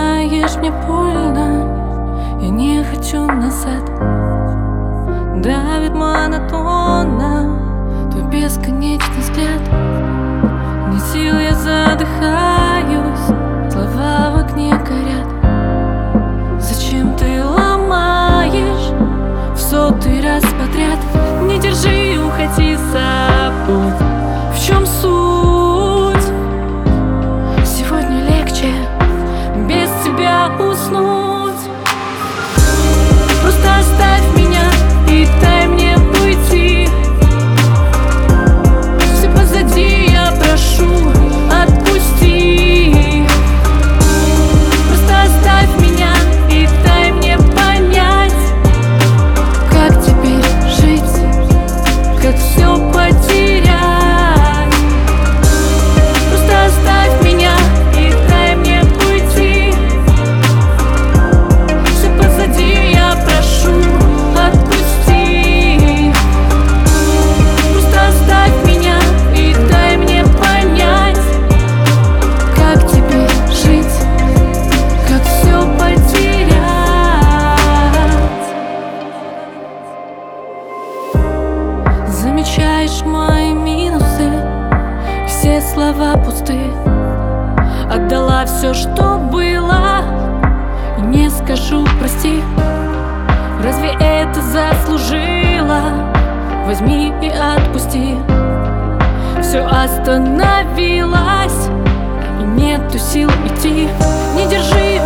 знаешь, мне больно, я не хочу назад. Давит монотонно твой бесконечный взгляд. Нет сил, я задыхаюсь, слова в окне горят. Зачем ты ломаешь в сотый раз подряд? Не держи, уходи, забудь, в чем суть. Сегодня легче без тебя уснуть. Просто оставь меня и дай мне уйти. Все позади, я прошу, отпусти. Просто оставь меня и дай мне понять, как теперь жить, как все потерять. Просто оставь меня и дай мне уйти. Все позади, я прошу, отпусти. Просто оставь меня и дай мне понять, как теперь жить, как все потерять. Замечаешь мои минусы, все слова пусты. Отдала все, что было, и не скажу прости. Разве это заслужила? Возьми и отпусти. Все остановилось, и нету сил идти. Не держи,